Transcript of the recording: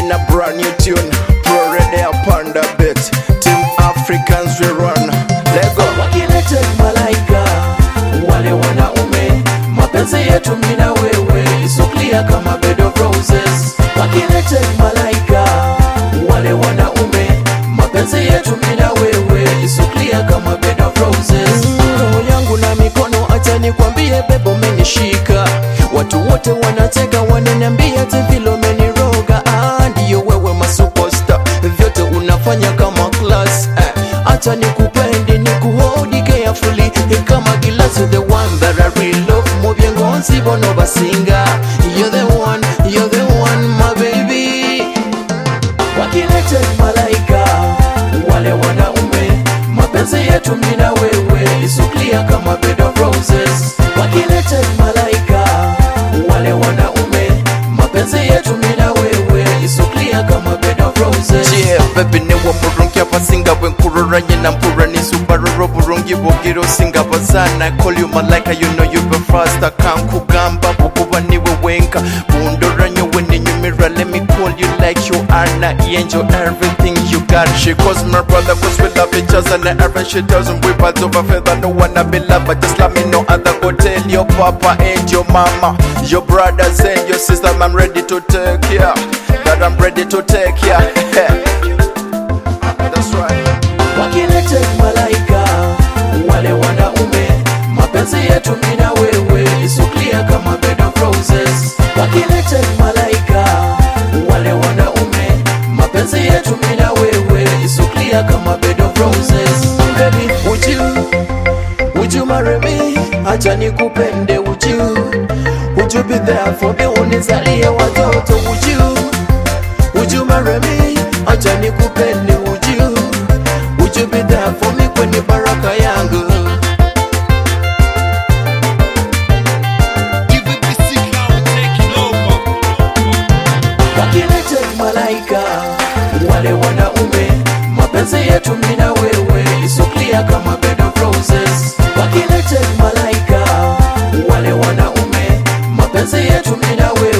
in a brand new tune. Pro ready upon the beat. Team Africans we run. Let's go. Wakileta malaika wale wanaume, mapenzi yetu mimi na wewe so clear kama bed of roses. Wakileta malaika wale wanaume, mapenzi yetu mimi na wewe so clear kama bed of roses. Roho yangu na mikono acha nikwambie bebo umenishika. Watu wote wanateka wananiambia vile umeniroga. Ndio wewe ma superstar, vyote unafanya kama class. Acha nikupende nikuhold carefully kama glass. The one that I really love mubye ngonzi bono basinga. You're the one my baby. Wakileta malaika wale wanaume, mapenzi yetu mimi na wewe so clear kama bed of roses. Wakileta malaika wale wanaume, mapenzi yetu mimi na wewe so clear kama bed of roses. Yeah, baby ne wa murungi abasinga wenkuroranye na mpura ni subaroro burungi bugiro singa bazana. I call you malaika, you know you be faster. Kankugamba bukuba niwe wenka bundoranye when nyumira. Let me call you like you are na angel. Everything you got. She calls my brother cause we love each other. And every she doesn't whip us over feather. No one I be love, but just let me know other. Go tell your papa and your mama, your brothers and your sister, I'm ready to take care. That I'm ready to take care. That's right. Wakileta malaika wale wanaume, mapenzi yetu mimi na wewe so clear kama bed of roses. Wakileta malaika wale wanaume, mapenzi yetu mimi na wewe so clear kama bed of roses. Baby, would you marry me? Acha nikupende, would you be there for me unizalie watoto? Would you marry me? Acha nikupende, would you be there for me kwenye baraka yangu? Wakileta malaika wale wanaume, mapenzi yetu mimi na wewe so clear kama bed of roses. Wakileta malaika wale wanaume, mapenzi yetu mimi na wewe